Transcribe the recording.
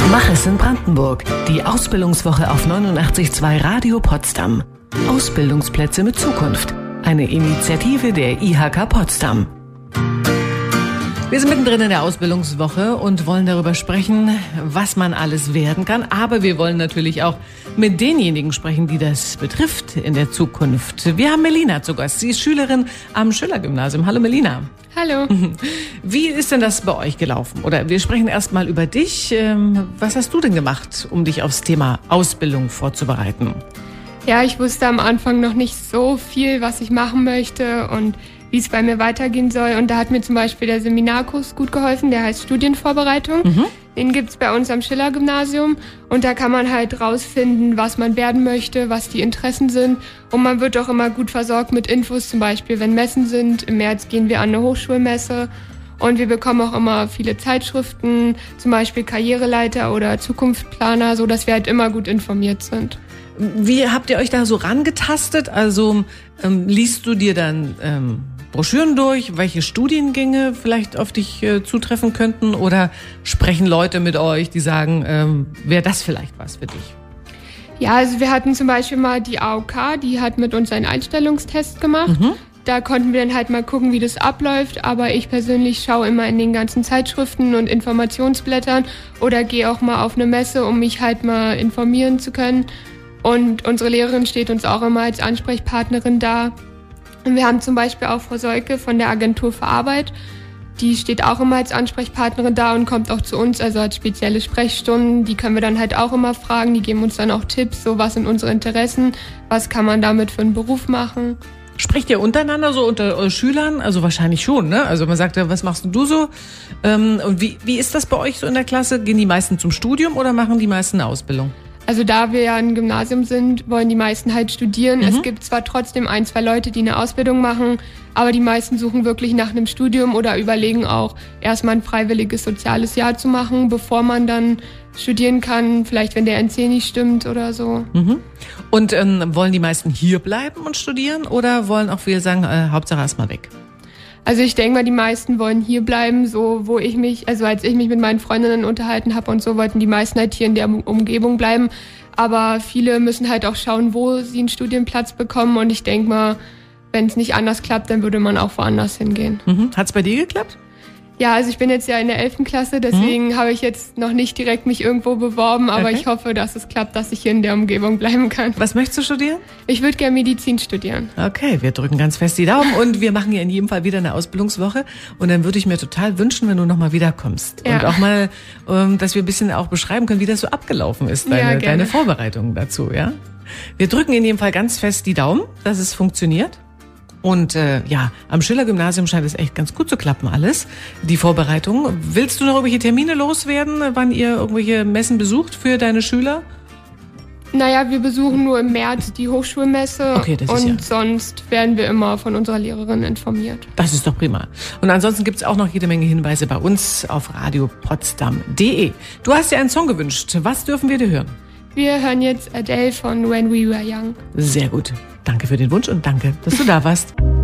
Mach es in Brandenburg. Die Ausbildungswoche auf 89.2 Radio Potsdam. Ausbildungsplätze mit Zukunft. Eine Initiative der IHK Potsdam. Wir sind mittendrin in der Ausbildungswoche und wollen darüber sprechen, was man alles werden kann. Aber wir wollen natürlich auch mit denjenigen sprechen, die das betrifft in der Zukunft. Wir haben Melina zu Gast. Sie ist Schülerin am Schiller-Gymnasium. Hallo Melina. Hallo. Wie ist denn das bei euch gelaufen? Oder wir sprechen erst mal über dich. Was hast du denn gemacht, um dich aufs Thema Ausbildung vorzubereiten? Ja, ich wusste am Anfang noch nicht so viel, was ich machen möchte und wie es bei mir weitergehen soll. Und da hat mir zum Beispiel der Seminarkurs gut geholfen, der heißt Studienvorbereitung. Den gibt's bei uns am Schiller-Gymnasium. Und da kann man halt rausfinden, was man werden möchte, was die Interessen sind. Und man wird auch immer gut versorgt mit Infos, zum Beispiel, wenn Messen sind. Im März gehen wir an eine Hochschulmesse. Und wir bekommen auch immer viele Zeitschriften, zum Beispiel Karriereleiter oder Zukunftsplaner, so dass wir halt immer gut informiert sind. Wie habt ihr euch da so rangetastet? Also liest du dir dann Broschüren durch, welche Studiengänge vielleicht auf dich zutreffen könnten? Oder sprechen Leute mit euch, die sagen, wäre das vielleicht was für dich? Ja, also wir hatten zum Beispiel mal die AOK, die hat mit uns einen Einstellungstest gemacht. Da konnten wir dann halt mal gucken, wie das abläuft. Aber ich persönlich schaue immer in den ganzen Zeitschriften und Informationsblättern oder gehe auch mal auf eine Messe, um mich halt mal informieren zu können. Und unsere Lehrerin steht uns auch immer als Ansprechpartnerin da. Und wir haben zum Beispiel auch Frau Seuke von der Agentur für Arbeit. Die steht auch immer als Ansprechpartnerin da und kommt auch zu uns, also als spezielle Sprechstunden. Die können wir dann halt auch immer fragen. Die geben uns dann auch Tipps, so was sind unsere Interessen, was kann man damit für einen Beruf machen. Spricht ihr untereinander so unter Schülern? Also wahrscheinlich schon, ne? Also man sagt ja, was machst du so? Und wie ist das bei euch so in der Klasse? Gehen die meisten zum Studium oder machen die meisten eine Ausbildung? Also da wir ja ein Gymnasium sind, wollen die meisten halt studieren. Es gibt zwar trotzdem 1, 2 Leute, die eine Ausbildung machen, aber die meisten suchen wirklich nach einem Studium oder überlegen auch, erstmal ein freiwilliges soziales Jahr zu machen, bevor man dann studieren kann, vielleicht wenn der NC nicht stimmt oder so. Und wollen die meisten hier bleiben und studieren oder wollen auch viele sagen, Hauptsache erstmal weg? Also ich denke mal, die meisten wollen hier bleiben, so wo ich mich, also als ich mich mit meinen Freundinnen unterhalten habe und so, wollten die meisten halt hier in der Umgebung bleiben. Aber viele müssen halt auch schauen, wo sie einen Studienplatz bekommen. Und ich denke mal, wenn es nicht anders klappt, dann würde man auch woanders hingehen. Hat's bei dir geklappt? Ja, also ich bin jetzt ja in der 11. Klasse, deswegen habe ich jetzt noch nicht direkt mich irgendwo beworben, aber ich hoffe, dass es klappt, dass ich hier in der Umgebung bleiben kann. Was möchtest du studieren? Ich würde gerne Medizin studieren. Okay, wir drücken ganz fest die Daumen und wir machen ja in jedem Fall wieder eine Ausbildungswoche und dann würde ich mir total wünschen, wenn du nochmal wiederkommst und auch mal, dass wir ein bisschen auch beschreiben können, wie das so abgelaufen ist, deine Vorbereitungen dazu, ja? Wir drücken in jedem Fall ganz fest die Daumen, dass es funktioniert. Und am Schiller-Gymnasium scheint es echt ganz gut zu klappen alles, die Vorbereitung. Willst du noch irgendwelche Termine loswerden, wann ihr irgendwelche Messen besucht für deine Schüler? Naja, wir besuchen nur im März die Hochschulmesse und sonst werden wir immer von unserer Lehrerin informiert. Das ist doch prima. Und ansonsten gibt's auch noch jede Menge Hinweise bei uns auf radiopotsdam.de. Du hast dir einen Song gewünscht. Was dürfen wir dir hören? Wir hören jetzt Adele von When We Were Young. Sehr gut. Danke für den Wunsch und danke, dass du da warst.